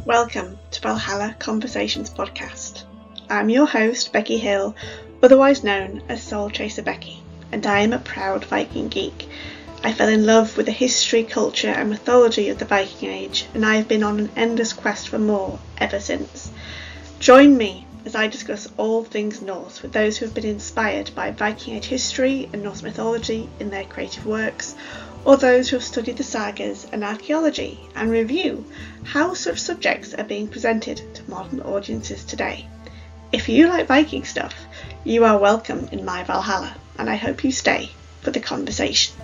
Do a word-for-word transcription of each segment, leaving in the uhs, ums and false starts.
Welcome to Valhalla Conversations podcast. I'm your host, Becky Hill, otherwise known as Soul Chaser Becky, and I am a proud Viking geek. I fell in love with the history, culture and mythology of the Viking Age, and I have been on an endless quest for more ever since. Join me as I discuss all things Norse with those who have been inspired by Viking Age history and Norse mythology in their creative works, or those who have studied the sagas and archaeology, and review how such subjects are being presented to modern audiences today. If you like Viking stuff, you are welcome in my Valhalla, and I hope you stay for the conversation.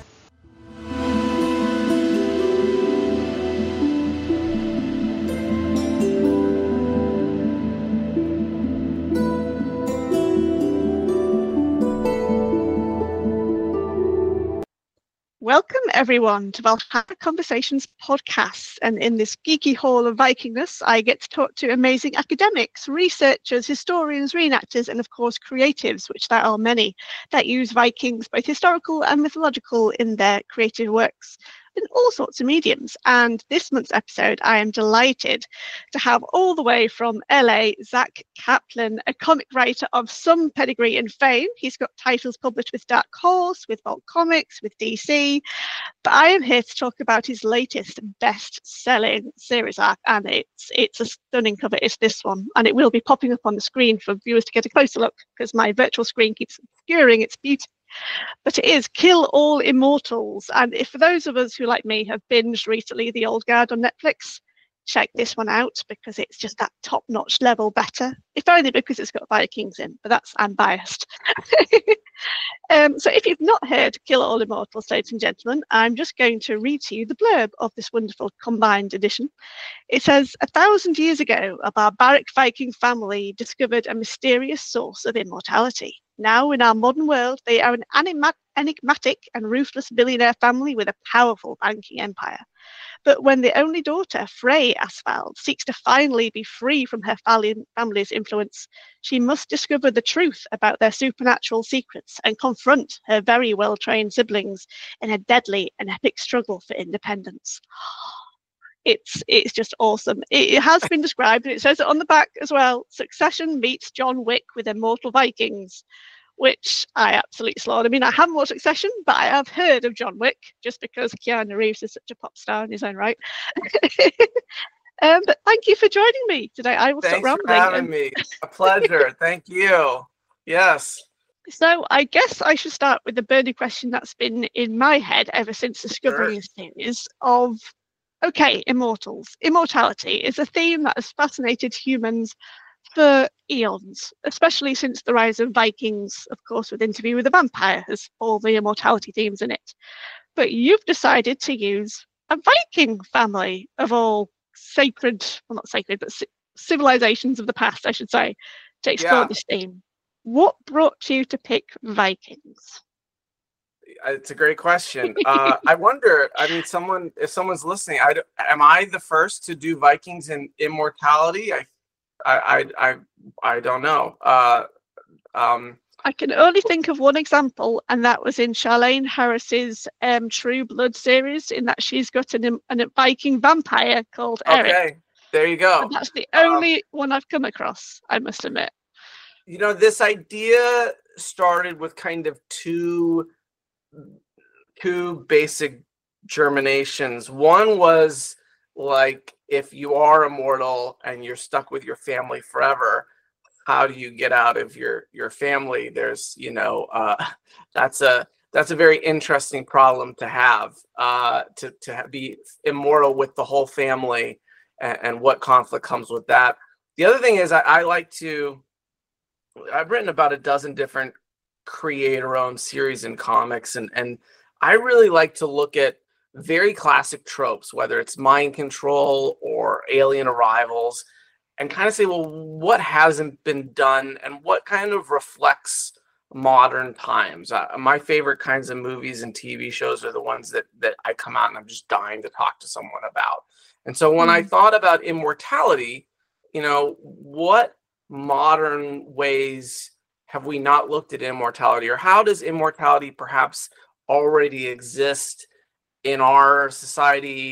Welcome everyone to Valhalla Conversations podcast, and in this geeky hall of Vikingness I get to talk to amazing academics, researchers, historians, reenactors and of course creatives, which there are many, that use Vikings both historical and mythological in their creative works in all sorts of mediums. And this month's episode I am delighted to have all the way from L A Zack Kaplan, a comic writer of some pedigree and fame. He's got titles published with Dark Horse, with Vault Comics, with D C, but I am here to talk about his latest best-selling series arc, and it's it's a stunning cover. It's this one, and it will be popping up on the screen for viewers to get a closer look because my virtual screen keeps obscuring its beauty. But it is Kill All Immortals, and if for those of us who, like me, have binged recently The Old Guard on Netflix, check this one out because it's just that top-notch level better, if only because it's got Vikings in, but that's, I'm biased. um, so if you've not heard Kill All Immortals, ladies and gentlemen, I'm just going to read to you the blurb of this wonderful combined edition. It says, a thousand years ago, a barbaric Viking family discovered a mysterious source of immortality. Now, in our modern world, they are an anima- enigmatic and ruthless billionaire family with a powerful banking empire. But when the only daughter, Frey Asfald, seeks to finally be free from her family's influence, she must discover the truth about their supernatural secrets and confront her very well-trained siblings in a deadly and epic struggle for independence. It's it's just awesome. It, it has been described, and it says it on the back as well. Succession meets John Wick with Immortal Vikings, which I absolutely slaughtered. I mean, I haven't watched Succession, but I have heard of John Wick just because Keanu Reeves is such a pop star in his own right. um, but thank you for joining me today. I will Thanks stop rambling. Thanks for having and... me. A pleasure. Thank you. Yes. So I guess I should start with the burning question that's been in my head ever since discovering this series of, okay, immortals. Immortality is a theme that has fascinated humans for eons, especially since the rise of Vikings, of course, with Interview with a Vampire has all the immortality themes in it. But you've decided to use a Viking family of all sacred, well not sacred, but civilizations of the past, I should say, to explore yeah. this theme. What brought you to pick Vikings? It's a great question. uh, I wonder, I mean, someone, if someone's listening, I, am I the first to do Vikings and immortality? I I, I, I, I don't know. Uh, um, I can only think of one example, and that was in Charlaine Harris's um, True Blood series, in that she's got an, an, a Viking vampire called Eric. Okay, there you go. And that's the only um, one I've come across, I must admit. You know, this idea started with kind of two, two basic germinations. One was like, if you are immortal and you're stuck with your family forever, how do you get out of your your family? There's, you know, uh, that's a that's a very interesting problem to have, uh, to to be immortal with the whole family, and, and what conflict comes with that. The other thing is, I, I like to. I've written about a dozen different creator-owned series in comics, and and I really like to look at very classic tropes, whether it's mind control or alien arrivals, and kind of say, well, what hasn't been done and what kind of reflects modern times. Uh, my favorite kinds of movies and T V shows are the ones that that I come out and I'm just dying to talk to someone about. And so when mm. I thought about immortality, you know, what modern ways have we not looked at immortality, or how does immortality perhaps already exist in our society,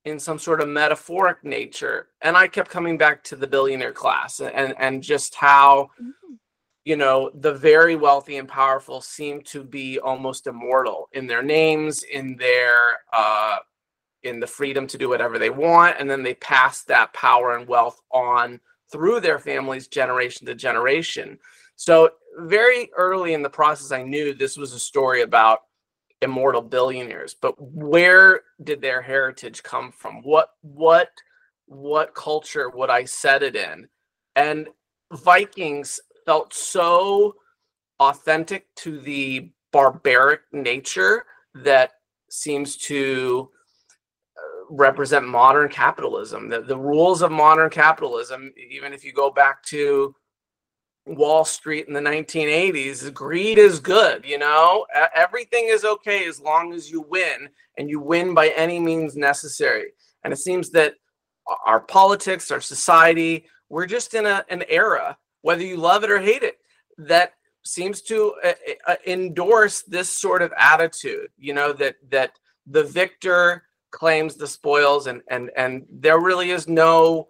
in some sort of metaphoric nature. And I kept coming back to the billionaire class, and and just how, you know, the very wealthy and powerful seem to be almost immortal in their names, in their uh, in the freedom to do whatever they want, and then they pass that power and wealth on through their families, generation to generation. So very early in the process, I knew this was a story about immortal billionaires. But where did their heritage come from? What what what culture would I set it in? And Vikings felt so authentic to the barbaric nature that seems to represent modern capitalism. The, the rules of modern capitalism, even if you go back to Wall Street in the nineteen eighties, greed is good. You know, everything is okay as long as you win, and you win by any means necessary. And it seems that our politics, our society, we're just in a, an era, whether you love it or hate it, that seems to uh, uh, endorse this sort of attitude, you know, that that the victor claims the spoils, and and and there really is no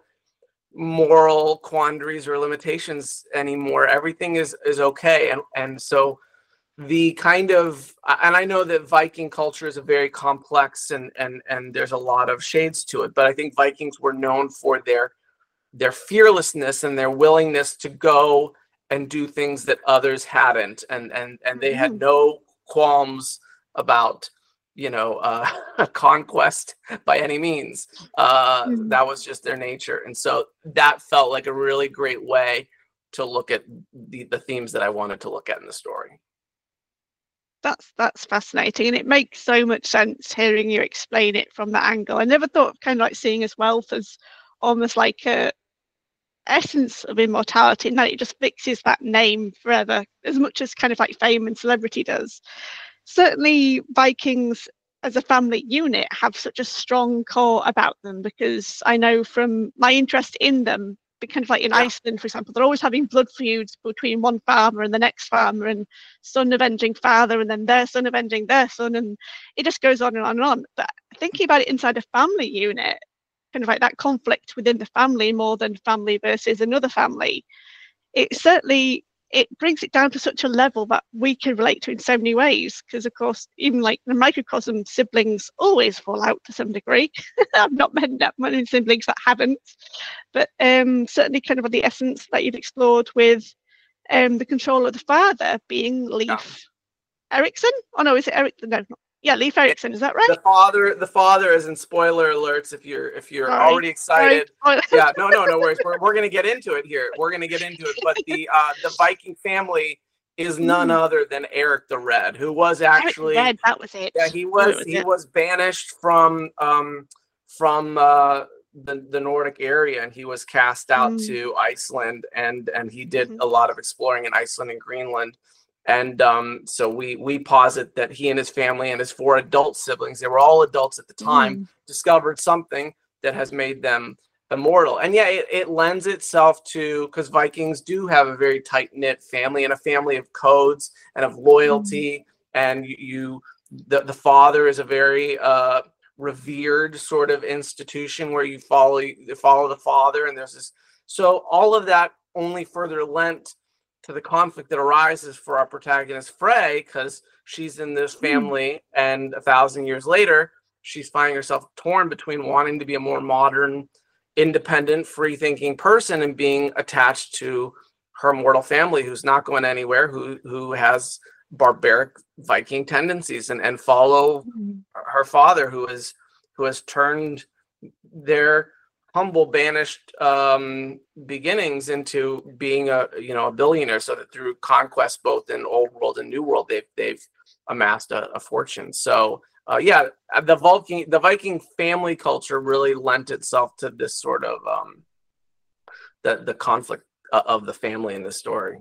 moral quandaries or limitations anymore. Everything is is okay. And and so the kind of, and I know that Viking culture is a very complex, and and and there's a lot of shades to it, but I think Vikings were known for their their fearlessness and their willingness to go and do things that others hadn't, and and and they had no qualms about, you know, uh, conquest by any means. Uh, mm-hmm. That was just their nature. And so that felt like a really great way to look at the, the themes that I wanted to look at in the story. That's that's fascinating. And it makes so much sense hearing you explain it from that angle. I never thought of kind of like seeing as wealth as almost like a essence of immortality, and that it just fixes that name forever, as much as kind of like fame and celebrity does. Certainly Vikings as a family unit have such a strong core about them, because I know from my interest in them, kind of like in yeah. Iceland, for example, they're always having blood feuds between one farmer and the next farmer, and son avenging father, and then their son avenging their son, and it just goes on and on and on. But thinking about it inside a family unit, kind of like that conflict within the family more than family versus another family, it certainly it brings it down to such a level that we can relate to in so many ways. Because of course, even like the microcosm, siblings always fall out to some degree. I've not met that many siblings that haven't, but um, certainly kind of the essence that you've explored with um, the control of the father being Leif yeah. Erikson. Oh no, is it Eric? No, not. Yeah, Leif Erikson, is that right? The father, the father is in spoiler alerts. If you're if you're Sorry. already excited, Sorry. yeah, no, no, no worries. We're we're gonna get into it here. We're gonna get into it. But the uh, the Viking family is none mm. other than Eric the Red, who was actually Eric the Red, that was it. Yeah, he was, was he it. was banished from um from uh, the the Nordic area, and he was cast out mm. to Iceland, and and he did mm-hmm. a lot of exploring in Iceland and Greenland. And um, so we we posit that he and his family and his four adult siblings, they were all adults at the time, mm. discovered something that has made them immortal. And yeah, it, it lends itself to, because Vikings do have a very tight-knit family, and a family of codes and of loyalty. Mm. And you, you the, the father is a very uh, revered sort of institution where you follow, you follow the father. And there's this, so all of that only further lent to the conflict that arises for our protagonist Frey, because she's in this family, mm. and a thousand years later, she's finding herself torn between wanting to be a more modern, independent, free-thinking person and being attached to her mortal family, who's not going anywhere, who who has barbaric Viking tendencies, and and follow mm. her father, who is who has turned their humble, banished um, beginnings into being a you know a billionaire, so that through conquest, both in old world and new world, they've they've amassed a, a fortune. So uh, yeah, the Viking the Viking family culture really lent itself to this sort of um, the the conflict of the family in this story.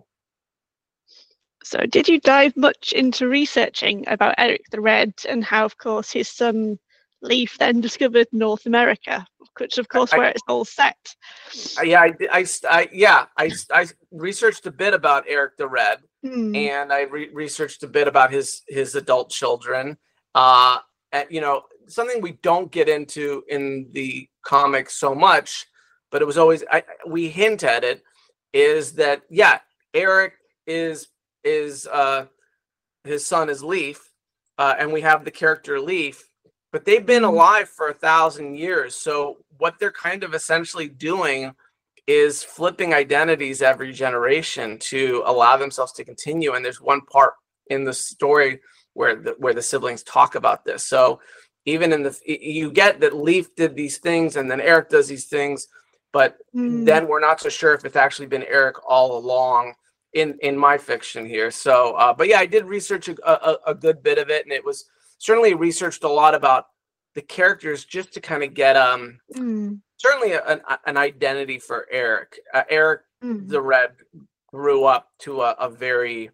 So did you dive much into researching about Eric the Red, and how, of course, his son Leif then discovered North America, which of course I, where it's all set? Yeah, I, I, I yeah, I, I researched a bit about Eric the Red, hmm. and I re researched a bit about his his adult children. Uh, and, you know, something we don't get into in the comics so much, but it was always I, we hint at it, is that yeah, Eric is is uh, his son is Leaf, uh, and we have the character Leaf, but they've been alive for a thousand years. So what they're kind of essentially doing is flipping identities every generation to allow themselves to continue. And there's one part in the story where the where the siblings talk about this. So even in the you get that Leaf did these things and then Eric does these things, but mm. then we're not so sure if it's actually been Eric all along in in my fiction here. So uh, but yeah, I did research a, a, a good bit of it, and it was certainly researched a lot about the characters just to kind of get um mm. certainly a, an, an identity for Eric. Uh, Eric mm. the Red grew up to a, a very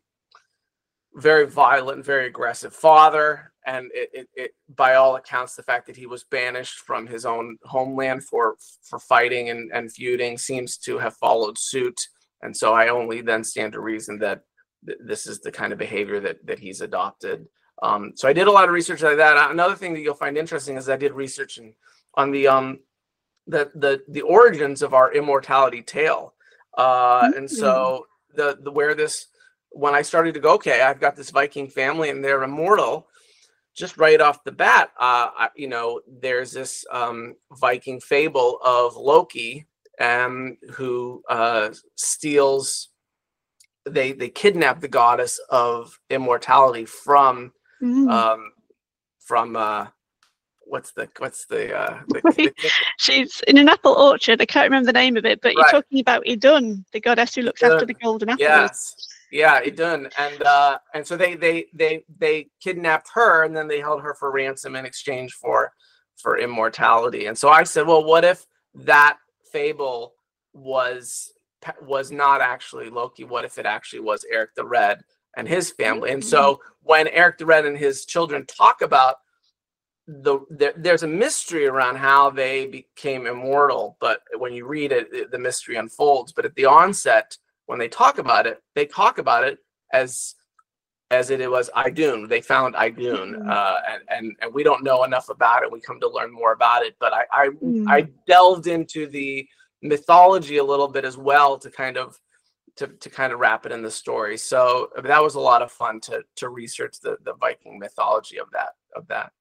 very violent, very aggressive father, and it, it, it by all accounts the fact that he was banished from his own homeland for for fighting and, and feuding seems to have followed suit. And so I only then stand to reason that th this is the kind of behavior that that he's adopted. Um, so I did a lot of research like that. Another thing that you'll find interesting is I did research in, on the um the the the origins of our immortality tale, uh, mm-hmm. and so the the where this. When I started to go, okay, I've got this Viking family and they're immortal, just right off the bat, uh, I, you know, there's this um, Viking fable of Loki, um, who uh, steals, they they kidnap the goddess of immortality from, mm. um, from uh, what's the what's the, uh, the, the she's in an apple orchard. I can't remember the name of it, but right. You're talking about Idun, the goddess who looks Idun. after the golden apples. Yes. Yeah, it done, and uh, and so they they they they kidnapped her, and then they held her for ransom in exchange for for immortality. And so I said, well, what if that fable was was not actually Loki? What if it actually was Eric the Red and his family? And so when Eric the Red and his children talk about the, the there's a mystery around how they became immortal, but when you read it, the mystery unfolds. But at the onset, when they talk about it, they talk about it as as it was Idun. They found Idun, mm-hmm. uh, and, and and we don't know enough about it. We come to learn more about it. But I I, mm-hmm. I delved into the mythology a little bit as well to kind of to to kind of wrap it in the story. So that was a lot of fun to to research the the Viking mythology of that of that.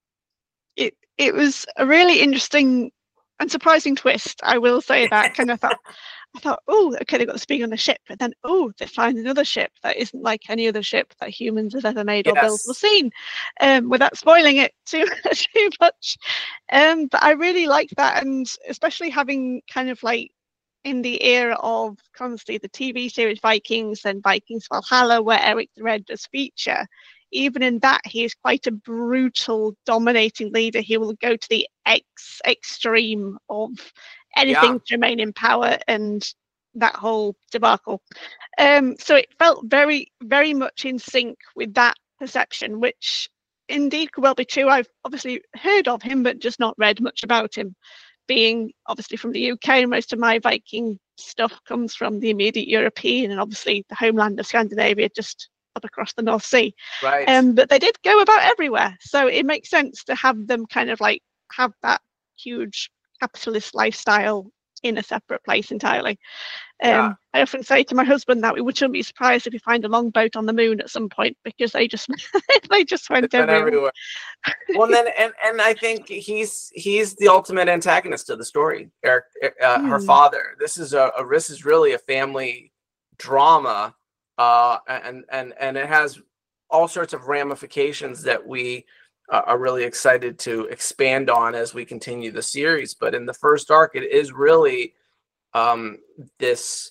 It it was a really interesting and surprising twist, I will say that. Kind of thought. I thought, oh, okay, they've got this being on the ship, but then, oh, they find another ship that isn't like any other ship that humans have ever made or yes. built or seen, um, without spoiling it too, too much. Um, but I really liked that, and especially having kind of like in the era of constantly the T V series Vikings and Vikings Valhalla, where Eric the Red does feature. Even in that, he is quite a brutal, dominating leader. He will go to the ex extreme of anything yeah. to remain in power, and that whole debacle. Um, so it felt very, very much in sync with that perception, which indeed could well be true. I've obviously heard of him, but just not read much about him. Being obviously from the U K, most of my Viking stuff comes from the immediate European and obviously the homeland of Scandinavia, just up across the North Sea. Right. Um, but they did go about everywhere, so it makes sense to have them kind of like have that huge capitalist lifestyle in a separate place entirely. Um, yeah. I often say to my husband that we wouldn't be surprised if we find a longboat on the moon at some point, because they just they just went everywhere. everywhere. Well, then and and I think he's he's the ultimate antagonist of the story. Eric, uh, mm. her father. This is a, a this is really a family drama, uh, and and and it has all sorts of ramifications that we Uh, are really excited to expand on as we continue the series. But in the first arc, it is really um, this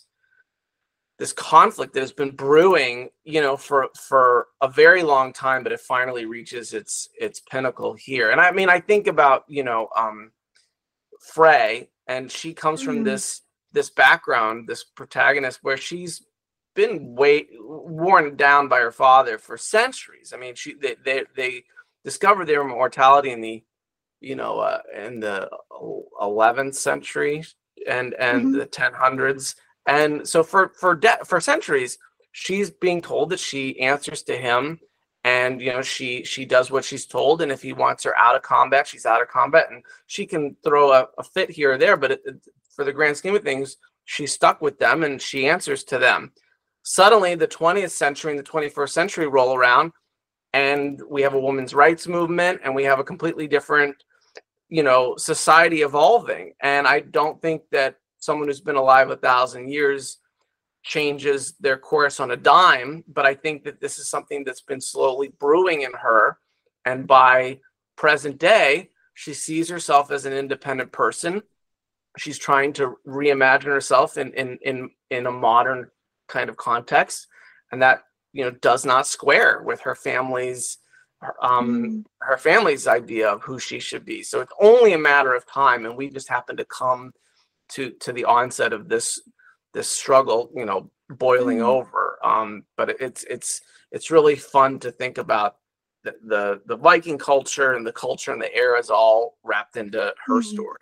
this conflict that has been brewing, you know, for for a very long time, but it finally reaches its its pinnacle here. And I mean, I think about, you know, um, Frey, and she comes mm. from this this background, this protagonist, where she's been way worn down by her father for centuries. I mean, she they they, they discovered their immortality in the, you know, uh, in the eleventh century and and mm-hmm. the ten hundreds, and so for for de- for centuries, she's being told that she answers to him, and you know she she does what she's told, and if he wants her out of combat, she's out of combat, and she can throw a, a fit here or there, but it, it, for the grand scheme of things, she's stuck with them and she answers to them. Suddenly the twentieth century and the twenty-first century roll around, and we have a women's rights movement, and we have a completely different, you know, society evolving. And I don't think that someone who's been alive a thousand years changes their course on a dime, but I think that this is something that's been slowly brewing in her. And by present day, she sees herself as an independent person. She's trying to reimagine herself in in in, in a modern kind of context, and that, you know, does not square with her family's um mm. her family's idea of who she should be. So it's only a matter of time, and we just happen to come to to the onset of this this struggle, you know, boiling mm. over. Um, but it's it's it's really fun to think about the, the the Viking culture and the culture and the eras all wrapped into her mm. story.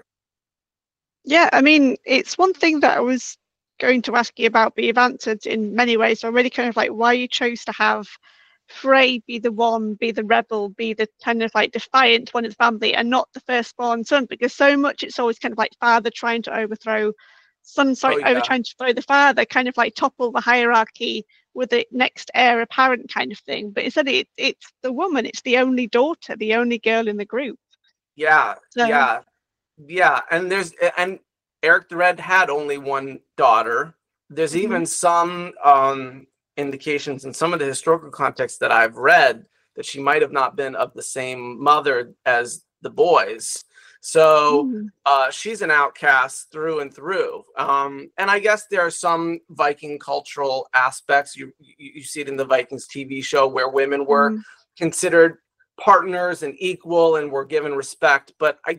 Yeah, I mean, it's one thing that I was going to ask you about, but you've answered in many ways. So really kind of like why you chose to have Frey be the one, be the rebel, be the kind of like defiant one of the family, and not the firstborn son, because so much it's always kind of like father trying to overthrow son, sorry, oh, yeah. over trying to throw the father, kind of like topple the hierarchy with the next heir apparent kind of thing. But instead it, it's the woman, it's the only daughter, the only girl in the group. Yeah, so, yeah. Yeah, and there's and Eric the Red had only one daughter. There's mm-hmm. even some um, indications in some of the historical contexts that I've read that she might have not been of the same mother as the boys. So mm-hmm. uh, she's an outcast through and through. Um, and I guess there are some Viking cultural aspects. You you, you see it in the Vikings T V show where women were mm-hmm. considered partners and equal and were given respect. But I.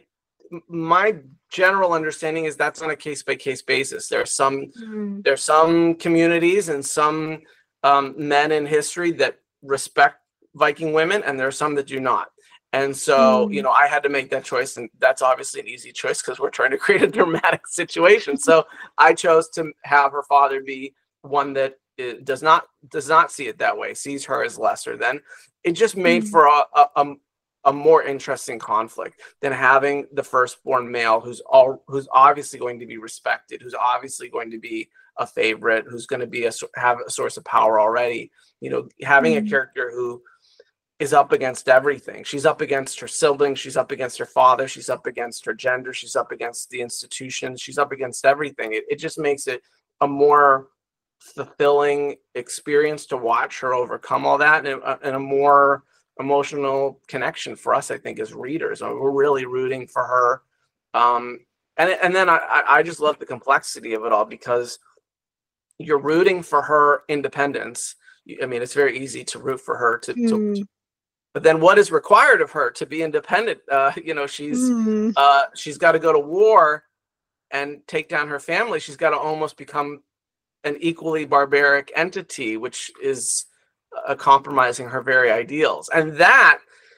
My general understanding is that's on a case-by-case basis. There are some mm. there are some communities and some um, men in history that respect Viking women, and there are some that do not. And so, mm. you know, I had to make that choice, and that's obviously an easy choice because we're trying to create a dramatic situation. So I chose to have her father be one that does not does not see it that way, sees her as lesser than. It just made mm. for a, a, a a more interesting conflict than having the firstborn male who's all who's obviously going to be respected, who's obviously going to be a favorite, who's going to be a have a source of power already. You know, having mm. a character who is up against everything. She's up against her siblings, she's up against her father, she's up against her gender, she's up against the institutions, she's up against everything. It, it just makes it a more fulfilling experience to watch her overcome all that, and a, and a more emotional connection for us, I think, as readers. We're really rooting for her, um and and then I I just love the complexity of it all, because you're rooting for her independence. I mean, it's very easy to root for her to, mm. to but then what is required of her to be independent? Uh you know, she's mm. uh she's got to go to war and take down her family. She's got to almost become an equally barbaric entity, which is Uh, compromising her very ideals. And that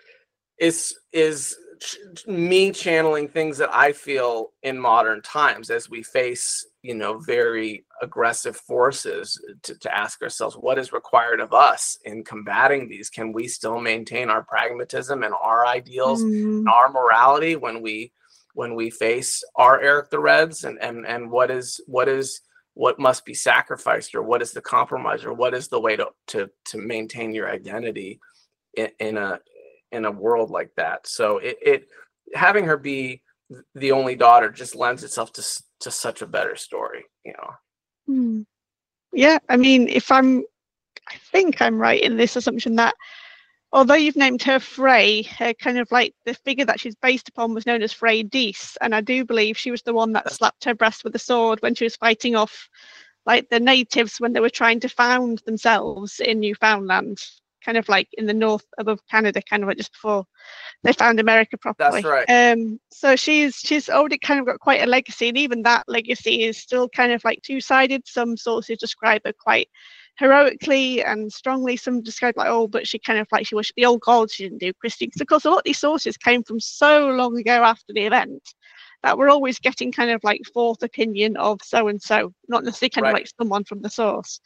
is is ch- me channeling things that I feel in modern times as we face, you know, very aggressive forces, to, to ask ourselves what is required of us in combating these. Can we still maintain our pragmatism and our ideals mm. and our morality when we when we face our Eric the Reds, and and and what is what is what must be sacrificed, or what is the compromise, or what is the way to to to maintain your identity in, in a in a world like that. So it, it having her be the only daughter just lends itself to to such a better story, you know. Hmm. Yeah, I mean, if I'm, I think I'm right in this assumption that although you've named her Frey, her kind of like the figure that she's based upon was known as Frey Dise, and I do believe she was the one that slapped her breast with a sword when she was fighting off like the natives when they were trying to found themselves in Newfoundland, kind of like in the north above Canada, kind of like just before they found America properly. That's right. Um, so she's she's already kind of got quite a legacy, and even that legacy is still kind of like two-sided. Some sources describe her quite heroically and strongly. Some describe like, oh, but she kind of like she worshiped the old gods, she didn't do Christian. Because of course a lot of these sources came from so long ago after the event that we're always getting kind of like fourth opinion of so and so, not necessarily kind right. of like someone from the source,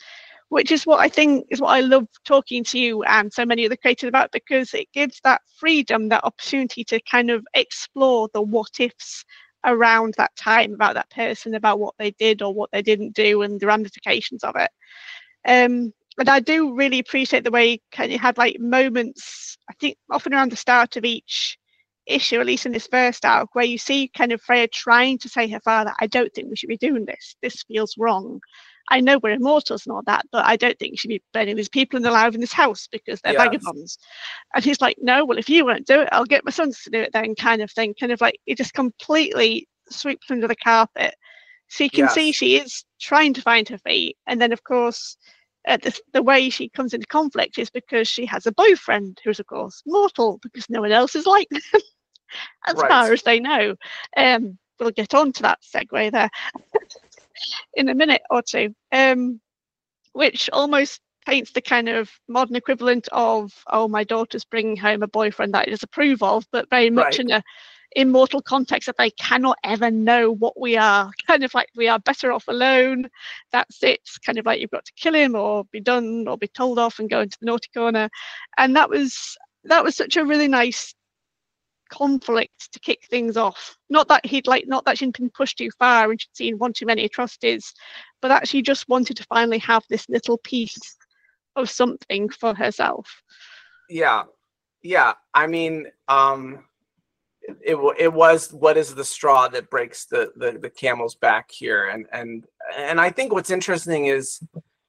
which is what I think is what I love talking to you and so many other creators about, because it gives that freedom, that opportunity to kind of explore the what ifs around that time, about that person, about what they did or what they didn't do and the ramifications of it. Um, and I do really appreciate the way kind of had like moments, I think often around the start of each issue, at least in this first arc, where you see kind of Freya trying to say to her father, I don't think we should be doing this. This feels wrong. I know we're immortals and all that, but I don't think you should be burning these people alive in this house because they're Yes. vagabonds. And he's like, no, well, if you won't do it, I'll get my sons to do it then, kind of thing. Kind of like it just completely sweeps under the carpet. So you can Yes. see she is trying to find her feet. And then, of course, uh, the, the way she comes into conflict is because she has a boyfriend who's, of course, mortal, because no one else is like them, as Right. far as they know. Um, we'll get on to that segue there in a minute or two, um, which almost paints the kind of modern equivalent of, oh, my daughter's bringing home a boyfriend that I disapprove of, but very much Right. in a immortal context that they cannot ever know what we are. Kind of like we are better off alone. That's it. It's kind of like you've got to kill him or be done or be told off and go into the naughty corner. And that was that was such a really nice conflict to kick things off. Not that he'd like, not that she'd been pushed too far and she'd seen one too many atrocities, but that she just wanted to finally have this little piece of something for herself. Yeah, yeah. I mean, um, it it, it was what is the straw that breaks the, the the camel's back here, and and and I think what's interesting is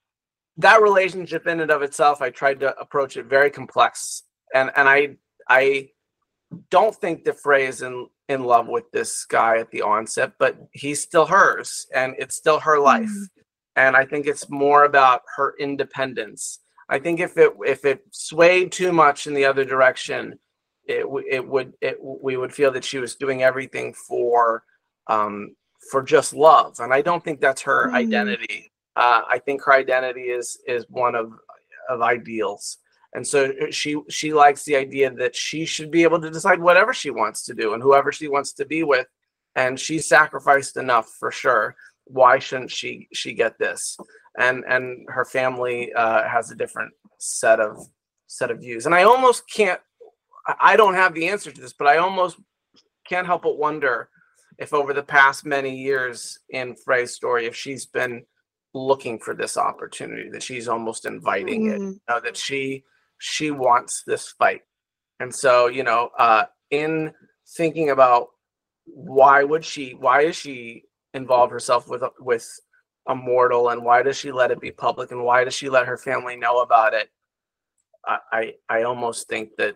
that relationship in and of itself. I tried to approach it very complex, and and I I. don't think that Frey is in, in love with this guy at the onset, but he's still hers and it's still her life. Mm. And I think it's more about her independence. I think if it if it swayed too much in the other direction, it it would it we would feel that she was doing everything for um, for just love, and I don't think that's her mm. identity. Uh, I think her identity is is one of of ideals. And so she she likes the idea that she should be able to decide whatever she wants to do and whoever she wants to be with. And she sacrificed enough for sure. Why shouldn't she she get this? And and her family uh, has a different set of set of views. And I almost can't. I don't have the answer to this, but I almost can't help but wonder if over the past many years in Frey's story, if she's been looking for this opportunity, that she's almost inviting mm. it, you know, that she. she wants this fight. And so, you know, uh, in thinking about why would she, why does she involve herself with, with a mortal, and why does she let it be public, and why does she let her family know about it? I, I, I almost think that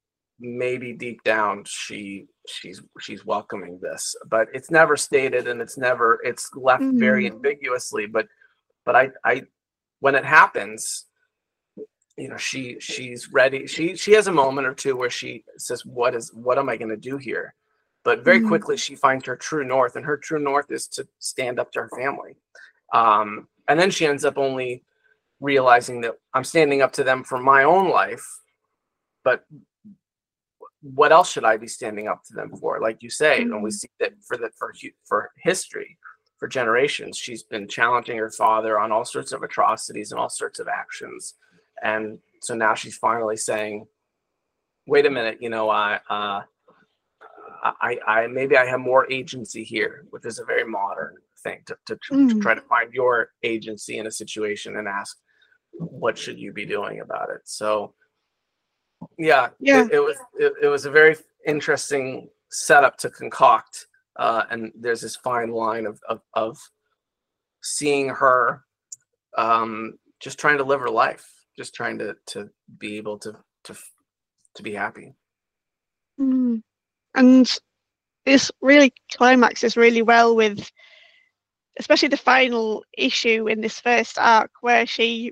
maybe deep down she, she's, she's welcoming this, but it's never stated, and it's never, it's left mm-hmm. very ambiguously, but, but I, I, when it happens, you know, she she's ready. She she has a moment or two where she says, "What is what am I going to do here?" But very mm-hmm. quickly she finds her true north, and her true north is to stand up to her family. Um, and then she ends up only realizing that I'm standing up to them for my own life, but what else should I be standing up to them for? Like you say, mm-hmm. and we see that for the for for history, for generations, she's been challenging her father on all sorts of atrocities and all sorts of actions. And so now she's finally saying, wait a minute, you know, I, uh, I, I, maybe I have more agency here, which is a very modern thing to, to, mm. to try to find your agency in a situation and ask, what should you be doing about it? So, yeah, yeah. It, it was, it, it was a very interesting setup to concoct. Uh, and there's this fine line of, of, of seeing her um, just trying to live her life. Just trying to to be able to to to be happy. Mm. And this really climaxes really well with, especially the final issue in this first arc, where she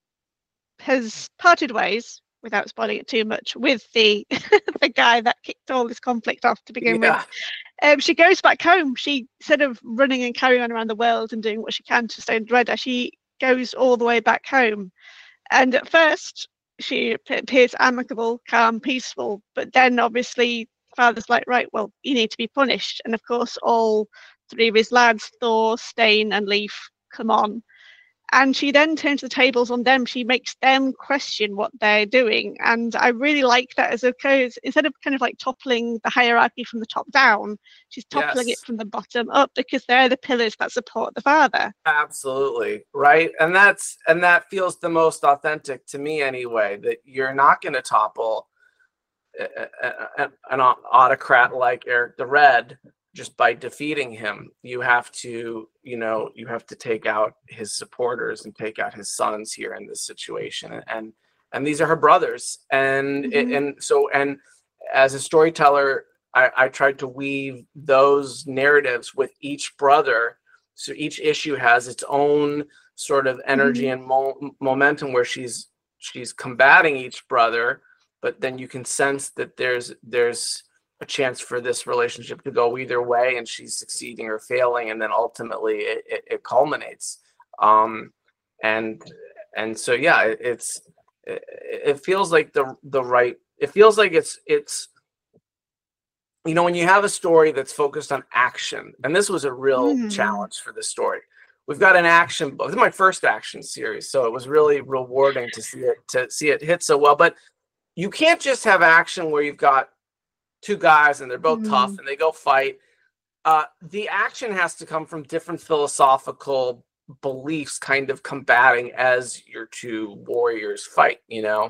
has parted ways, without spoiling it too much, with the the guy that kicked all this conflict off to begin yeah. with. Um, she goes back home. She, instead of running and carrying on around the world and doing what she can to stay in Dredda, she goes all the way back home. And at first, she appears amicable, calm, peaceful. But then, obviously, father's like, right, well, you need to be punished. And of course, all three of his lads, Thor, Stain, and Leaf, come on. And she then turns the tables on them. She makes them question what they're doing. And I really like that as a cause, instead of kind of like toppling the hierarchy from the top down, she's toppling it Yes. from the bottom up, because they're the pillars that support the father. Absolutely. Right. And that's, and that feels the most authentic to me anyway, that you're not going to topple a- a- a- an autocrat like Eric the Red just by defeating him. You have to, you know, you have to take out his supporters and take out his sons here in this situation. And and these are her brothers. And Mhm. and so, and as a storyteller, I, I tried to weave those narratives with each brother. So each issue has its own sort of energy Mhm. and mo- momentum where she's she's combating each brother, but then you can sense that there's there's a chance for this relationship to go either way, and she's succeeding or failing, and then ultimately it, it, it culminates. Um, and and so yeah, it, it's it, it feels like the the right. It feels like it's it's you know, when you have a story that's focused on action, and this was a real Mhm. challenge for this story. We've got an action book. This is my first action series, so it was really rewarding to see it to see it hit so well. But you can't just have action where you've got two guys and they're both tough Mhm. and they go fight. Uh, the action has to come from different philosophical beliefs kind of combating as your two warriors fight, you know?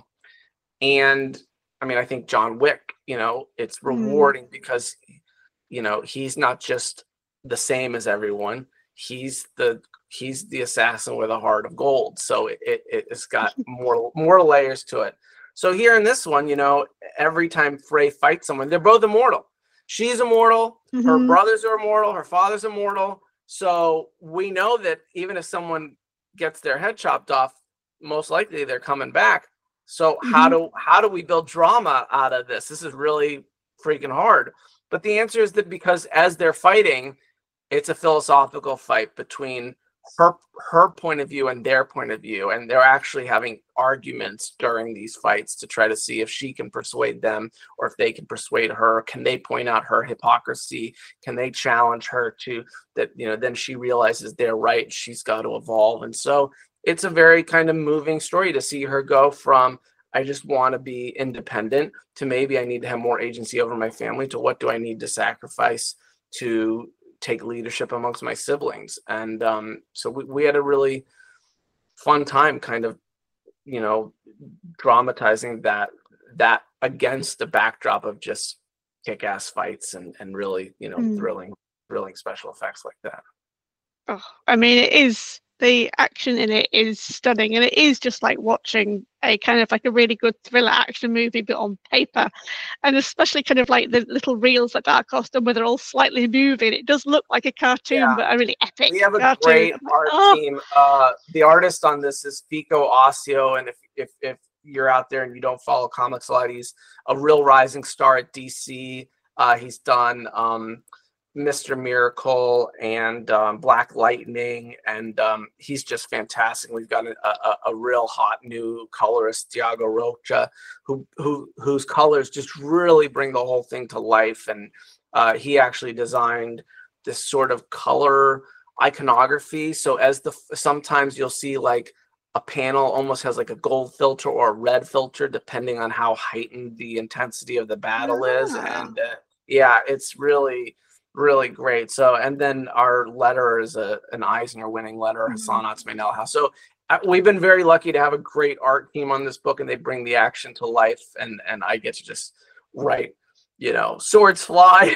And I mean, I think John Wick, you know, it's Mhm. rewarding because, you know, he's not just the same as everyone. He's the he's the assassin with a heart of gold. So it, it it's got more more layers to it. So here in this one, you know, every time Frey fights someone, they're both immortal. She's immortal, her Mhm. brothers are immortal, her father's immortal. So we know that even if someone gets their head chopped off, most likely they're coming back. So how Mhm. do how do we build drama out of this? This is really freaking hard. But the answer is that because as they're fighting, it's a philosophical fight between her her point of view and their point of view, and they're actually having arguments during these fights to try to see if she can persuade them or if they can persuade her. Can they point out her hypocrisy? Can they challenge her to that? You know, then she realizes they're right. She's got to evolve, and so it's a very kind of moving story to see her go from I just want to be independent to maybe I need to have more agency over my family to what do I need to sacrifice to take leadership amongst my siblings. And um, so we, we had a really fun time kind of, you know, dramatizing that that against the backdrop of just kick-ass fights and and really, you know, Mm. thrilling thrilling special effects like that. Oh, I mean, it is, the action in it is stunning, and it is just like watching a kind of like a really good thriller action movie, but on paper. And especially kind of like the little reels that Dark Horse done, where they're all slightly moving. It does look like a cartoon, Yeah, but a really we epic have a cartoon. great I'm like, art oh, team. Uh, the artist on this is Fico Ossio, and if if if you're out there and you don't follow comics a lot, he's a real rising star at D C. Uh, he's done um, Mister Miracle and um, Black Lightning, and um, he's just fantastic. We've got a, a, a real hot new colorist, Tiago Rocha, who who whose colors just really bring the whole thing to life. And uh, he actually designed this sort of color iconography. So as the sometimes you'll see like a panel almost has like a gold filter or a red filter depending on how heightened the intensity of the battle is. ah. And uh, yeah, it's really really great. So and then our letterer is a an Eisner winning letterer, Mhm. Hassan Otsmanelha. So uh, we've been very lucky to have a great art team on this book, and they bring the action to life, and and I get to just write, you know, swords fly.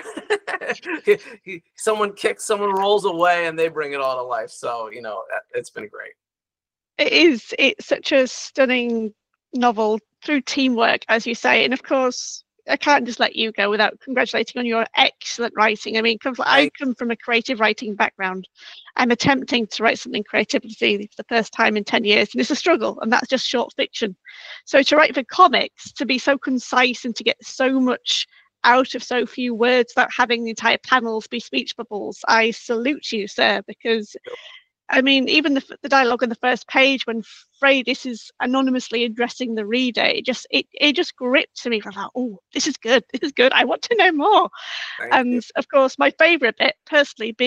Someone kicks, someone rolls away, and they bring it all to life. So, you know, it's been great. It is. It's such a stunning novel through teamwork, as you say. And of course, I can't just let you go without congratulating on your excellent writing. I mean, I Thank come from a creative writing background. I'm attempting to write something creatively for the first time in ten years, and it's a struggle, and that's just short fiction. So to write for comics, to be so concise and to get so much out of so few words without having the entire panels be speech bubbles, I salute you, sir, because you. I mean, even the, the dialogue on the first page when Freydis is anonymously addressing the reader, it just it, it just gripped me. I was like, oh, this is good. This is good. I want to know more. Thank you. And of course, my favourite bit, personally, being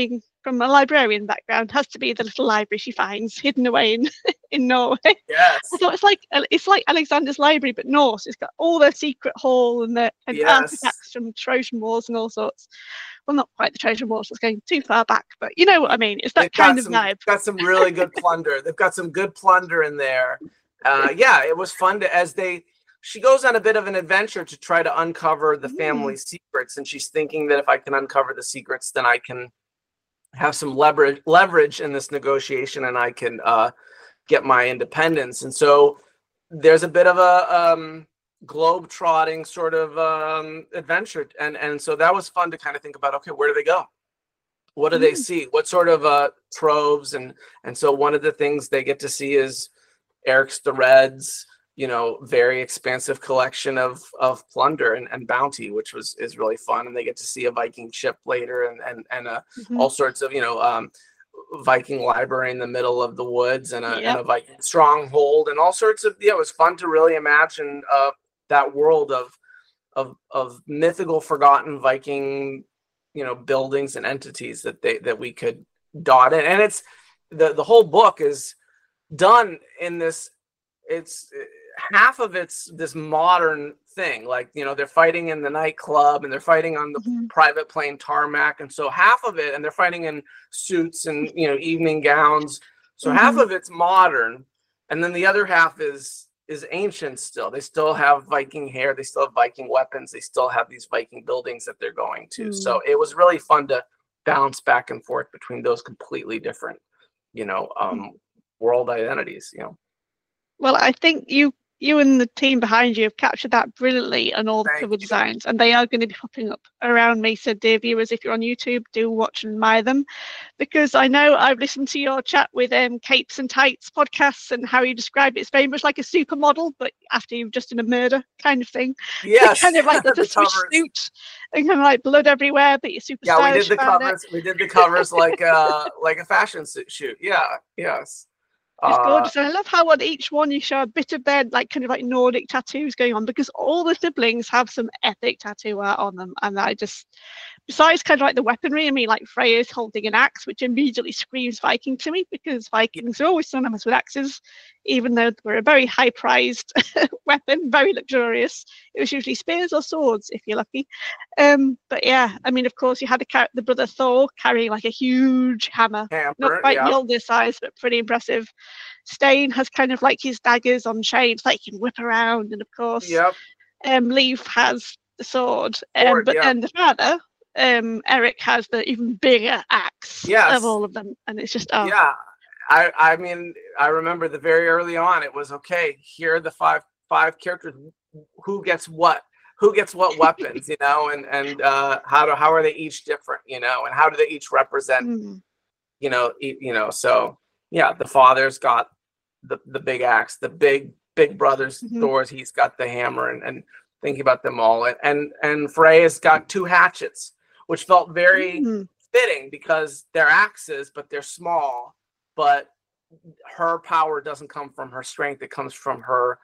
from a librarian background, has to be the little library she finds hidden away in in Norway. Yes. So it's like it's like Alexander's Library, but Norse. It's got all the secret hall and the and Yes. artifacts from Trojan Wars and all sorts. Well, not quite the Trojan Wars. It's going too far back, but you know what I mean. It's that They've kind got of some, vibe. got some really good plunder. They've got some good plunder in there. Uh, yeah, it was fun to as they. She goes on a bit of an adventure to try to uncover the Mm. family's secrets, and she's thinking that if I can uncover the secrets, then I can have some leverage leverage in this negotiation, and I can uh, get my independence. And so there's a bit of a um, globe-trotting sort of um, adventure, and and so that was fun to kind of think about. Okay, where do they go? What do they Mm. see? What sort of uh, troves? And and so one of the things they get to see is Eric's the Red's, you know, very expansive collection of of plunder and, and bounty, which was is really fun. And they get to see a Viking ship later, and and and uh, Mhm. all sorts of, you know, um, Viking library in the middle of the woods, and a, Yep. and a Viking stronghold, and all sorts of. Yeah, it was fun to really imagine uh, that world of of of mythical, forgotten Viking, you know, buildings and entities that they that we could dot in. And it's the the whole book is done in this. It's half of it's this modern thing, like, you know, they're fighting in the nightclub and they're fighting on the Mhm. private plane tarmac, and so half of it, and they're fighting in suits and, you know, evening gowns, so half Mhm. of it's modern, and then the other half is is ancient still. They still have Viking hair, they still have Viking weapons, they still have these Viking buildings that they're going to. Mm. So it was really fun to bounce back and forth between those completely different, you know, um world identities, you know. Well, I think you you and the team behind you have captured that brilliantly on all the Thank cover you. designs, and they are going to be popping up around me. So, dear viewers, if you're on YouTube, do watch and admire them, because I know I've listened to your chat with um, Capes and Tights podcasts and how you describe it. It's very much like a supermodel, but after you've just done a murder kind of thing. Yes. Kind of like there's The a swish covers. suit and kind of like blood everywhere, but you're super Yeah, we stylish did the about it. covers. We did the covers like uh like a fashion suit shoot. Yeah, yes. It's Uh, gorgeous. And I love how on each one you show a bit of their like kind of like Nordic tattoos going on, because all the siblings have some epic tattoo art on them. And I just, besides kind of like the weaponry, I mean, like Freya's holding an axe, which immediately screams Viking to me, because Vikings are always synonymous with axes, even though we're a very high prized weapon, very luxurious. It was usually spears or swords, if you're lucky. Um, but yeah, I mean, of course, you had a car- the brother Thor carrying like a huge hammer, not hamper, quite yeah. Mjolnir size, but pretty impressive. Stain has kind of like his daggers on chains that he can whip around, and of course, Yep. um, Leif has the sword. Um, Sword, but yeah. then the father, um, Eric, has the even bigger axe Yes. of all of them, and it's just oh, Yeah. I I mean, I remember the very early on, it was okay, here are the five five characters. Who gets what? Who gets what weapons, you know, and and uh how do how are they each different, you know, and how do they each represent, mm, you know, e- you know, so yeah, the father's got the the big axe, the big big brother's mhm. Thor's, he's got the hammer, and and thinking about them all, and and, and Freya's got two hatchets, which felt very Mm, fitting because they're axes, but they're small, but her power doesn't come from her strength, it comes from her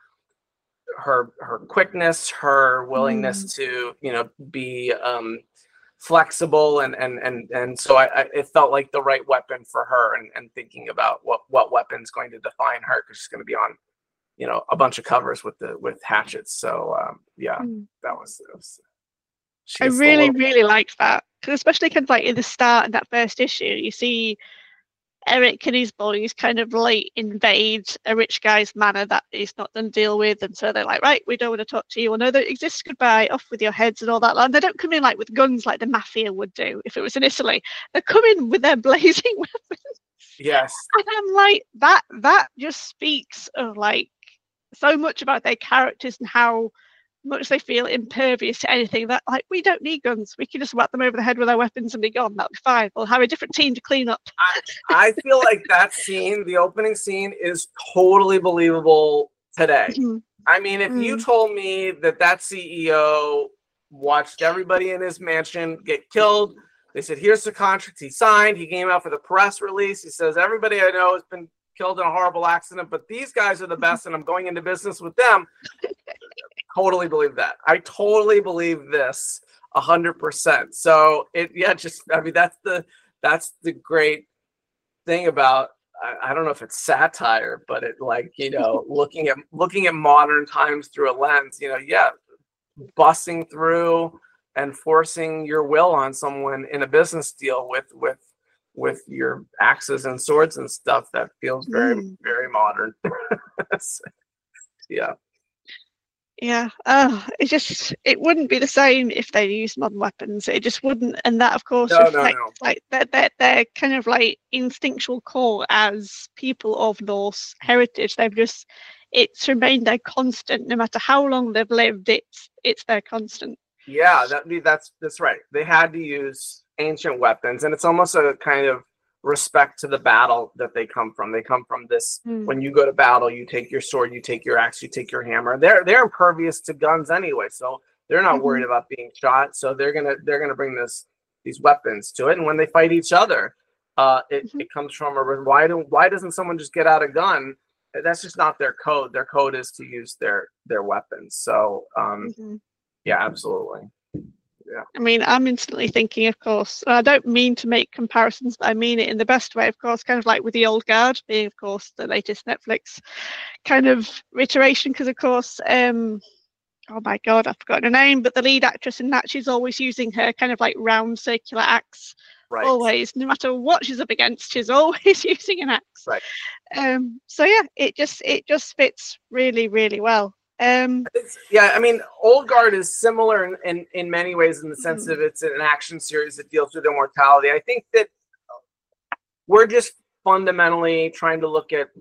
her her quickness, her willingness mm. to, you know, be um flexible, and and and and so I, I it felt like the right weapon for her, and and thinking about what what weapon's going to define her, because she's going to be on, you know, a bunch of covers with the with hatchets. So um yeah, Mm. that was, that was I she's the really, little, really liked that, because especially kind of like in the start in that first issue, you see Eric and his boys kind of like invade a rich guy's manor that he's not done deal with, and so they're like, right, we don't want to talk to you, or no, that exists, goodbye, off with your heads and all that. And they don't come in like with guns like the mafia would do if it was in Italy. They come in with their blazing weapons, yes, and I'm like, that that just speaks of like so much about their characters and how much they feel impervious to anything, that like, we don't need guns, we can just whack them over the head with our weapons and be gone, that'll be fine, we'll have a different team to clean up. I, I feel like that scene, the opening scene, is totally believable today. I mean, if you Mm. told me that that C E O watched everybody in his mansion get killed, they said, here's the contract he signed, he came out for the press release, he says, everybody I know has been killed in a horrible accident, but these guys are the best and I'm going into business with them. Totally believe that. I totally believe this a hundred percent. So it, yeah, just, I mean, that's the, that's the great thing about, I, I don't know if it's satire, but it like, you know, looking at looking at modern times through a lens, you know, yeah, busting through and forcing your will on someone in a business deal with with with your axes and swords and stuff, that feels very Mm. very modern. Yeah. Yeah, uh, it just it wouldn't be the same if they used modern weapons. It just wouldn't, and that of course No, no, reflects no. like their their their kind of like instinctual core as people of Norse heritage. They've just it's remained their constant, no matter how long they've lived. It's it's their constant. Yeah, that that's that's right. They had to use ancient weapons, and it's almost a kind of respect to the battle that they come from. They come from this. Mm. When you go to battle, you take your sword, you take your axe, you take your hammer. They're they're impervious to guns anyway, so they're not Mhm. worried about being shot. So they're gonna they're gonna bring this these weapons to it, and when they fight each other, uh, it Mhm. it comes from a why do why doesn't someone just get out a gun? That's just not their code. Their code is to use their their weapons. So um, Mhm. yeah, absolutely. Yeah. I mean, I'm instantly thinking, of course, I don't mean to make comparisons, but I mean it in the best way, of course, kind of like with the Old Guard being, of course, the latest Netflix kind of iteration, because, of course, um, oh my God, I've forgotten her name, but the lead actress in that, she's always using her kind of like round circular axe. Right. Always, no matter what she's up against, she's always using an axe. Right. Um, so yeah, it just it just fits really, really well. Um, It's, yeah, I mean, Old Guard is similar in, in, in many ways in the sense Mhm. of it's an action series that deals with immortality. I think that we're just fundamentally trying to look at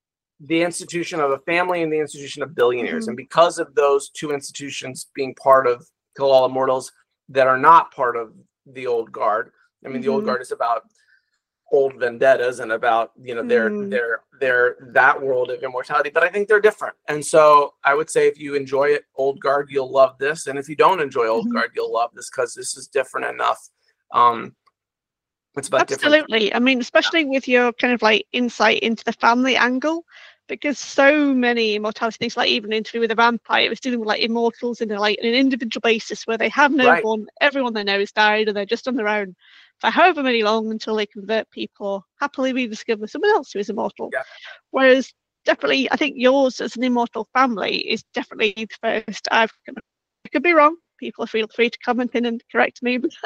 the institution of a family and the institution of billionaires. Mhm. And because of those two institutions being part of Kill All Immortals that are not part of the Old Guard, I mean, the Old Mhm. Guard is about old vendettas and about, you know, their Mm. their their that world of immortality, but I think they're different. And so I would say if you enjoy it, Old Guard, you'll love this, and if you don't enjoy Old Mhm. Guard, you'll love this, because this is different enough. Um it's about different. Absolutely. I mean, especially with your kind of like insight into the family angle, because so many immortality things, like even Interview with a Vampire, it was dealing with like immortals in a, like an individual basis where they have no Right. one, everyone they know is died, and they're just on their own for however many long until they convert people or happily rediscover someone else who is immortal. Yeah. Whereas definitely, I think yours as an immortal family is definitely the first I've. I could be wrong. People feel free to comment in and correct me. But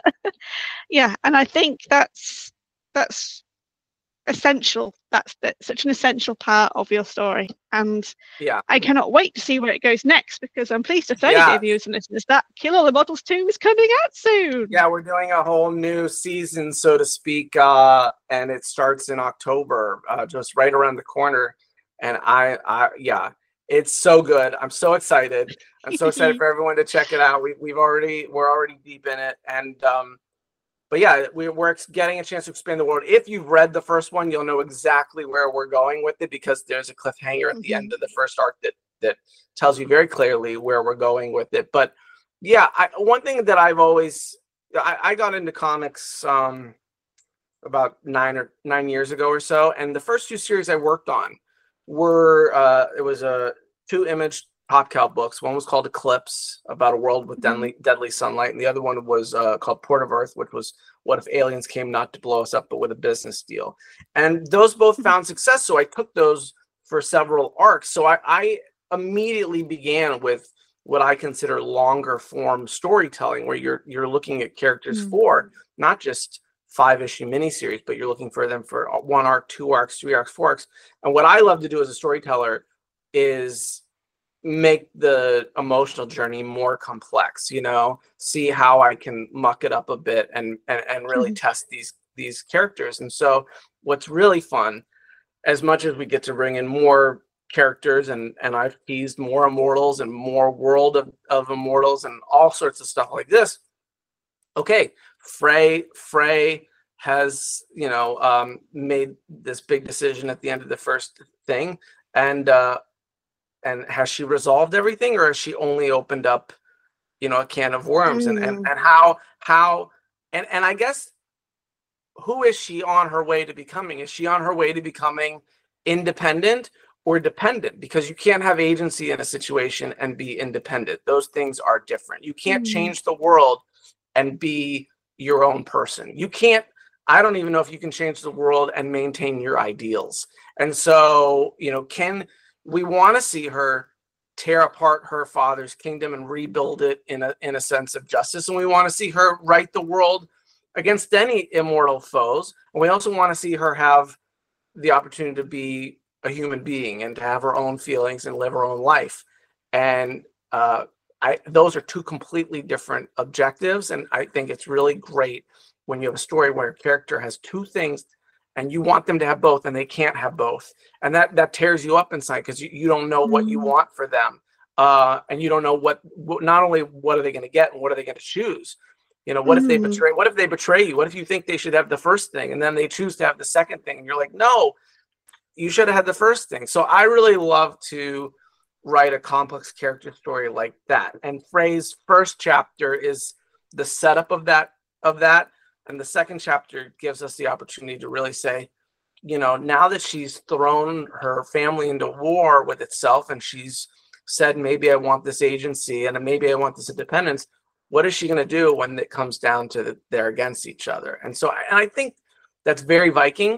yeah, and I think that's that's essential. That's, that's such an essential part of your story, and Yeah. I cannot wait to see where it goes next, because I'm pleased to say, Yeah. dear viewers and listeners, that Kill All Immortals two is coming out soon. Yeah, we're doing a whole new season, so to speak, uh, and it starts in October, uh, just right around the corner. And I, I, yeah, it's so good. I'm so excited. I'm so excited for everyone to check it out. We, we've already, we're already deep in it, and um, but yeah, we, we're getting a chance to expand the world. If you've read the first one, you'll know exactly where we're going with it, because there's a cliffhanger at the Mhm. end of the first arc that that tells you very clearly where we're going with it. But yeah, I, one thing that I've always I, I got into comics um, about nine or nine years ago or so, and the first two series I worked on were uh, it was a two image Top Cow books. One was called Eclipse, about a world with Mhm. deadly deadly sunlight, and the other one was uh, called Port of Earth, which was what if aliens came not to blow us up but with a business deal. And those both Mhm. found success, so I took those for several arcs. So I, I immediately began with what I consider longer form storytelling, where you're you're looking at characters Mm. for not just five issue miniseries, but you're looking for them for one arc, two arcs, three arcs, four arcs. And what I love to do as a storyteller is make the emotional journey more complex, you know, see how I can muck it up a bit and and, and really Mhm. test these these characters. And so what's really fun, as much as we get to bring in more characters, and and I've teased more immortals and more world of, of immortals and all sorts of stuff like this. Okay, Frey Frey has, you know, um, made this big decision at the end of the first thing, and uh, and has she resolved everything, or has she only opened up, you know, a can of worms? And and Mm. and how how and and I guess, who is she on her way to becoming? Is she on her way to becoming independent or dependent? Because you can't have agency in a situation and be independent. Those things are different. You can't Mm. change the world and be your own person. You can't I don't even know if you can change the world and maintain your ideals. And so, you know, can we want to see her tear apart her father's kingdom and rebuild it in a in a sense of justice, and we want to see her right the world against any immortal foes, and we also want to see her have the opportunity to be a human being and to have her own feelings and live her own life. And uh, I, those are two completely different objectives. And I think it's really great when you have a story where a character has two things and you want them to have both and they can't have both. And that, that tears you up inside because you, you don't know what you want for them. Uh, and you don't know what, what, not only what are they going to get and what are they going to choose? You know, what mm. if they betray, what if they betray you? What if you think they should have the first thing and then they choose to have the second thing? And you're like, no, you should have had the first thing. So I really love to write a complex character story like that. And Frey's first chapter is the setup of that, of that. And the second chapter gives us the opportunity to really say, you know, now that she's thrown her family into war with itself and she's said, maybe I want this agency and maybe I want this independence, what is she going to do when it comes down to the, they're against each other? And so, and I think that's very Viking.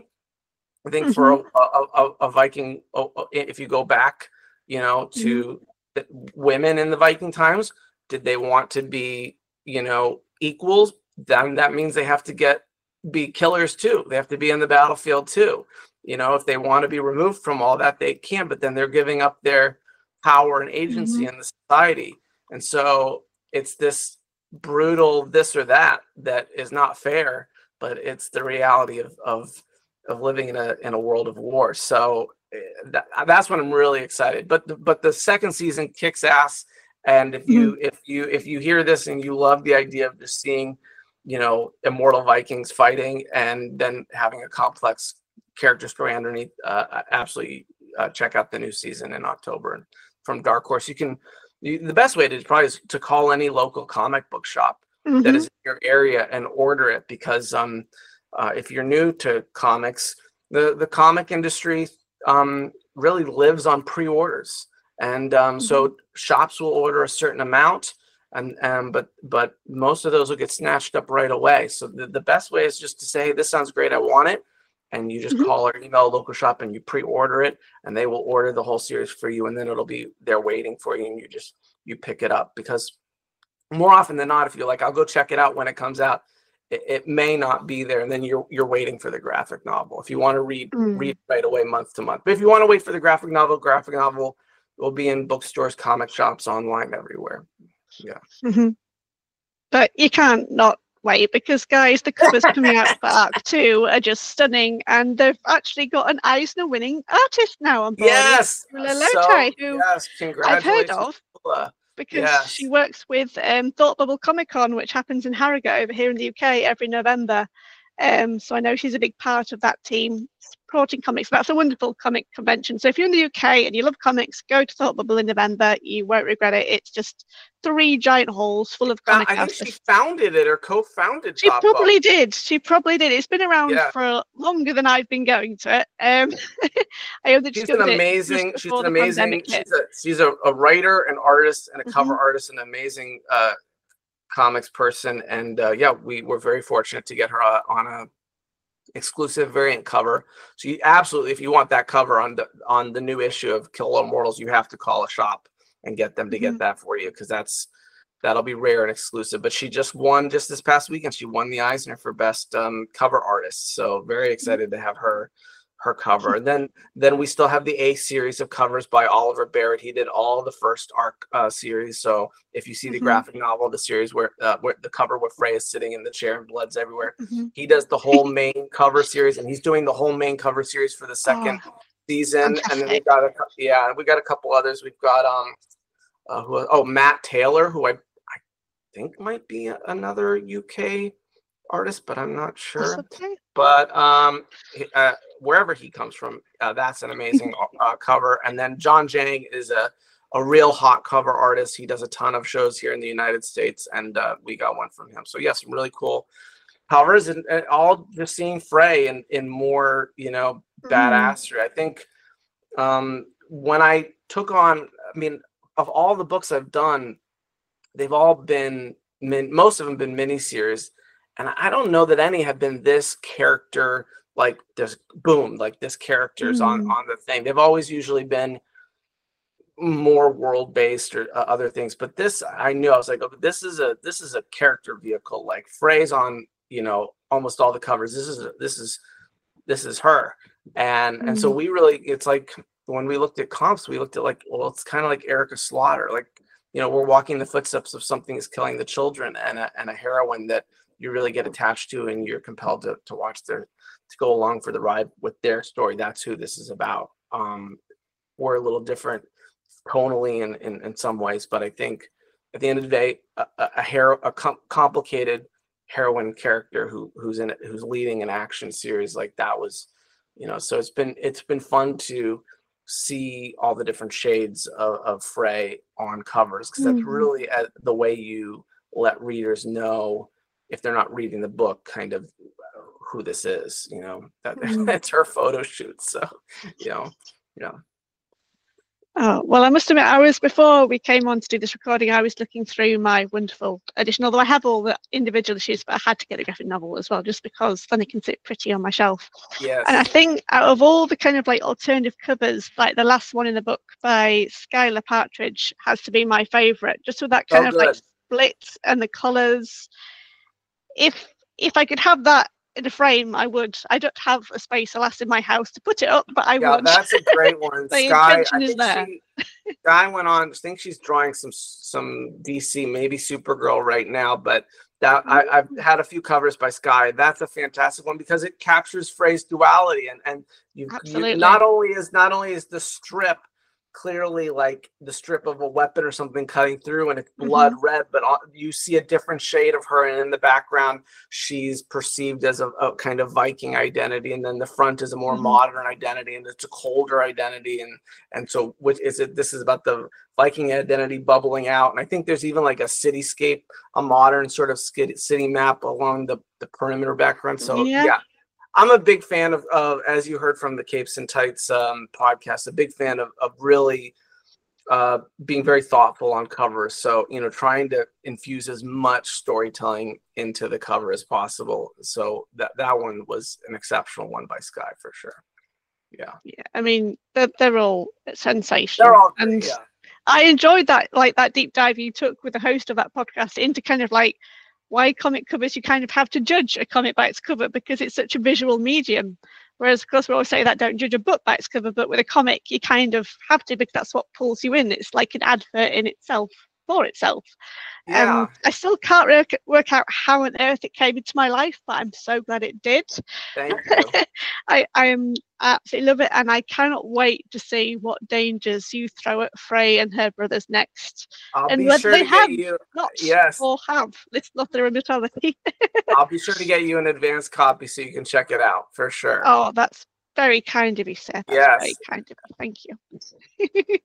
I think mm-hmm. for a, a, a, a Viking, if you go back, you know, to mm-hmm. women in the Viking times, did they want to be, you know, equals? Then that means they have to get, be killers too. They have to be in the battlefield too. You know, if they want to be removed from all that, they can, but then they're giving up their power and agency mm-hmm. in the society. And so it's this brutal this or that that is not fair, but it's the reality of, of, of living in a in a world of war. So that, that's when I'm really excited. But the, but the second season kicks ass. And if you mm-hmm. if you if you hear this and you love the idea of just seeing, you know, immortal Vikings fighting and then having a complex character story underneath, uh, absolutely uh, check out the new season in October from Dark Horse. You can you, the best way to probably is to call any local comic book shop mm-hmm. that is in your area and order it, because um. Uh, if you're new to comics, the, the comic industry um, really lives on pre-orders. And um, mm-hmm. so shops will order a certain amount, and, and but but most of those will get snatched up right away. So the, the best way is just to say, this sounds great, I want it. And you just mm-hmm. call or email a local shop and you pre-order it, and they will order the whole series for you. And then it'll be there waiting for you, and you just, you pick it up. Because more often than not, if you're like, I'll go check it out when it comes out, it may not be there, and then you're you're waiting for the graphic novel. If you want to read mm. read right away, month to month. But if you want to wait for the graphic novel, graphic novel will be in bookstores, comic shops, online, everywhere. Yeah. Mm-hmm. But you can't not wait, because guys, the covers coming out for Arc Two are just stunning, and they've actually got an Eisner-winning artist now on board. Yes, Lalotai, so, who yes, I've heard of. Paula. Because yes. she works with um, Thought Bubble Comic Con, which happens in Harrogate over here in the U K every November. Um, so I know she's a big part of that team supporting comics. That's a wonderful comic convention. So if you're in the U K and you love comics, go to Thought Bubble in November. You won't regret it. It's just three giant halls full of comic I think artists. she founded it or co-founded She Thought probably Bubble. did. She probably did. It's been around yeah. for longer than I've been going to it. Um, I only she's an amazing. She's an amazing. She's a she's a, a writer, an artist, and a cover mm-hmm. artist, an amazing uh, comics person. And uh, yeah, we were very fortunate to get her uh, on a exclusive variant cover. So you absolutely, if you want that cover on the on the new issue of Kill All Immortals, you have to call a shop and get them to mm-hmm. get that for you, because that's that'll be rare and exclusive. But she just won just this past weekend. She won the Eisner for best um, cover artist. So very excited to have her her cover. And then then we still have the A series of covers by Oliver Barrett. He did all the first arc uh, series. So if you see the mm-hmm. graphic novel, the series where uh, where the cover where Frey is sitting in the chair and blood's everywhere, mm-hmm. he does the whole main cover series, and he's doing the whole main cover series for the second oh, season. Fantastic. And then we got a yeah, we got a couple others. We've got um uh, who oh Matt Taylor, who I I think might be another U K artist, but I'm not sure. Okay. But um, uh, wherever he comes from, uh, that's an amazing uh, cover. And then John Jang is a a real hot cover artist. He does a ton of shows here in the United States, and uh, we got one from him. So yeah, some really cool covers, and, and all just seeing Frey in in more, you know, badassery. Mm. I think um, when I took on, I mean, of all the books I've done, they've all been min, most of them been miniseries. and I don't know that any have been this character, like this boom, like this character's on Mm. on the thing. They've always usually been more world based or uh, other things, but this I knew I was like, okay, this is a this is a character vehicle. Like Frey's on, you know, almost all the covers. This is this is this is her, and and so Mm. we really, it's like when we looked at comps, we looked at like, well, it's kind of like Erica Slaughter, like, you know, we're walking the footsteps of something is killing the children, and a, and a heroine that you really get attached to, and you're compelled to to watch their to go along for the ride with their story. That's who this is about. Um, we're a little different tonally in, in, in some ways, but I think at the end of the day, a, a, a hero, a com- complicated heroine character who who's in it, who's leading an action series like that was, you know, so it's been it's been fun to see all the different shades of, of Frey on covers, because that's Mm. really uh, the way you let readers know, if they're not reading the book, kind of who this is, you know, that Mm. it's her photo shoot. So, you know, you know. Oh, well, I must admit, I was, before we came on to do this recording, I was looking through my wonderful edition, although I have all the individual issues, but I had to get the graphic novel as well, just because then it can sit pretty on my shelf. Yes. And I think out of all the kind of like alternative covers, like the last one in the book by Skylar Partridge has to be my favourite, just with that kind Oh, of like good. split and the colours. If if I could have that in a frame, I would. I don't have a space, alas, in my house to put it up, but I Yeah, would. that's a great one. The Sky, intention I is think there. she, Sky went on. I think she's drawing some some D C, maybe Supergirl right now. But that I, I've had a few covers by Sky. That's a fantastic one because it captures Frey's duality, and and you, Absolutely. you not only is not only is the strip clearly like the strip of a weapon or something cutting through, and it's blood Mhm. red, but all, you see a different shade of her, and in the background she's perceived as a, a kind of Viking identity, and then the front is a more Mhm. modern identity, and it's a colder identity, and and so which is it this is about the Viking identity bubbling out. And I think there's even like a cityscape, a modern sort of city map along the the perimeter background. So Yeah. yeah, I'm a big fan of, of, as you heard from the Capes and Tights um, podcast, a big fan of, of really uh, being very thoughtful on covers. So, you know, trying to infuse as much storytelling into the cover as possible. So that, that one was an exceptional one by Sky for sure. Yeah. Yeah. I mean, they're, they're all sensational. They're all great, and yeah. I enjoyed that, like that deep dive you took with the host of that podcast into kind of like why comic covers, you kind of have to judge a comic by its cover because it's such a visual medium. Whereas, of course, we always say that don't judge a book by its cover, but with a comic, you kind of have to because that's what pulls you in. It's like an advert in itself for itself. Yeah. Um, I still can't work, work out how on earth it came into my life, but I'm so glad it did. Thank you. I, I am absolutely love it, and I cannot wait to see what dangers you throw at Frey and her brothers next. I'll and be whether sure they to have get you. not Yes. or have. It's not their immortality. I'll be sure to get you an advanced copy so you can check it out for sure. Oh, that's very kind of you, Seth. That's Yes. very kind of you. Thank you.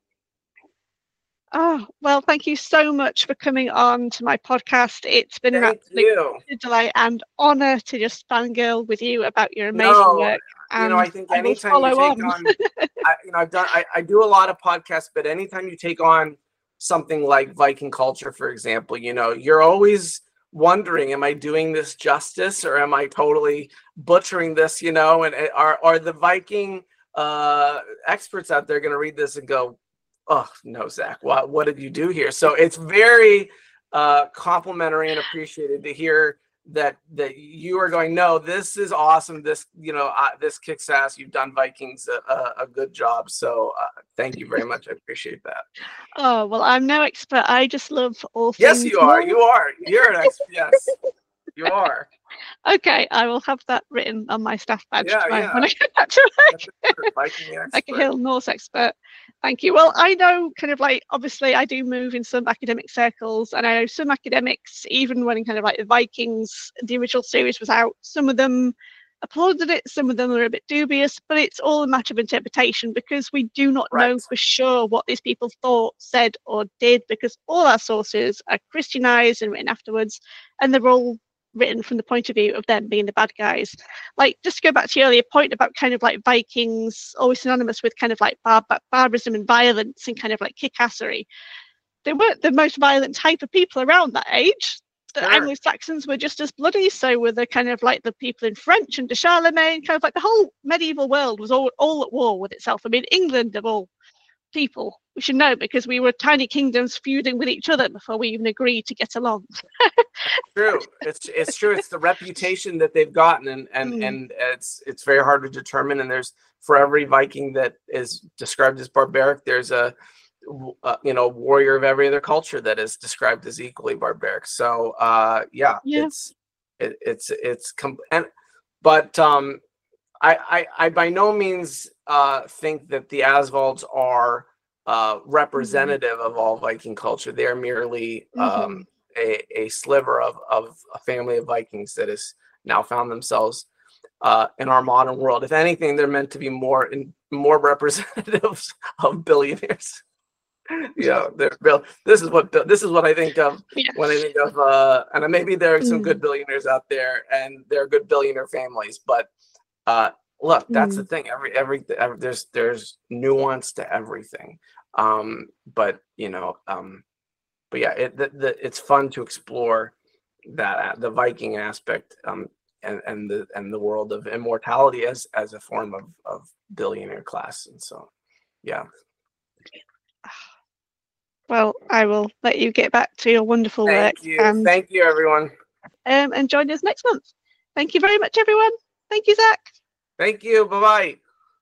Oh, well, thank you so much for coming on to my podcast. It's been an Thank absolute you. delight and honor to just fangirl with you about your amazing No, work. you know, I think I will anytime you follow take on. on, I, you know, I've done, I, I do a lot of podcasts, but anytime you take on something like Viking culture, for example, you know, you're always wondering, am I doing this justice or am I totally butchering this, you know, and are, are the Viking uh, experts out there going to read this and go, oh, no, Zach, what, what did you do here? So it's very uh, complimentary and appreciated to hear that that you are going, no, this is awesome. This, you know, uh, this kicks ass. You've done Vikings a, a, a good job. So uh, thank you very much. I appreciate that. Oh, well, I'm no expert. I just love all Yes, things. you are. more. You are. You're an expert. Yes, you are. Okay, I will have that written on my staff badge Yeah, tomorrow yeah. when I get back to work. Viking expert. Like a Hill Norse expert. Thank you. Well, I know kind of like, obviously I do move in some academic circles, and I know some academics, even when kind of like the Vikings, the original series was out, some of them applauded it, some of them are a bit dubious, but it's all a matter of interpretation because we do not know Right. for sure what these people thought, said, or did, because all our sources are Christianized and written afterwards, and they're all written from the point of view of them being the bad guys. Like, just to go back to your earlier point about kind of like Vikings always synonymous with kind of like bar- bar- barbarism and violence and kind of like kickassery. They weren't the most violent type of people around that age. the Sure. Anglo-Saxons were just as bloody, so were the kind of like the people in French and de Charlemagne, kind of like the whole medieval world was all, all at war with itself. I mean, England of all people, we should know, because we were tiny kingdoms feuding with each other before we even agreed to get along. True. It's it's true. It's the reputation that they've gotten, and and Mm. and it's it's very hard to determine. And there's, for every Viking that is described as barbaric, there's a, uh, you know, warrior of every other culture that is described as equally barbaric. So uh, yeah, Yeah. it's it, it's it's com- and but um, I, I I by no means uh think that the Asvalds are uh representative of all Viking culture. They are merely um a, a sliver of of a family of Vikings that has now found themselves uh in our modern world. If anything, they're meant to be more in more representatives of billionaires. Yeah, they're bill. This is what this is what I think of Yeah. when I think of uh and maybe there are some Mm. good billionaires out there, and there are good billionaire families, but uh look, that's the Mm. thing. Every, every every there's there's nuance to everything. Um, but you know, um, but yeah, it the, the it's fun to explore that the Viking aspect, um, and and the and the world of immortality as as a form of of billionaire class. And so, yeah. Well, I will let you get back to your wonderful work. Thank you, and thank you, everyone. um, and join us next month. Thank you very much, everyone. Thank you, Zach. Thank you. Bye bye.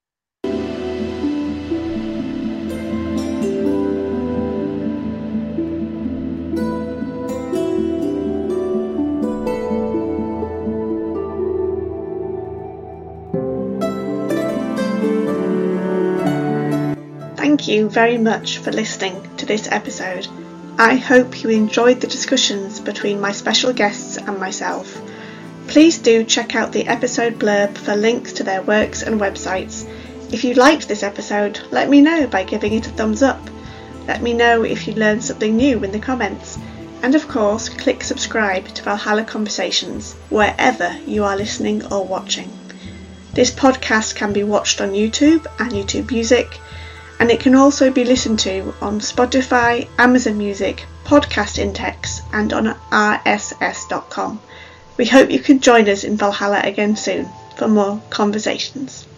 Thank you very much for listening to this episode. I hope you enjoyed the discussions between my special guests and myself. Please do check out the episode blurb for links to their works and websites. If you liked this episode, let me know by giving it a thumbs up. Let me know if you learned something new in the comments. And of course, click subscribe to Valhalla Conversations wherever you are listening or watching. This podcast can be watched on YouTube and YouTube Music, and it can also be listened to on Spotify, Amazon Music, Podcast Index, and on R S S dot com. We hope you can join us in Valhalla again soon for more conversations.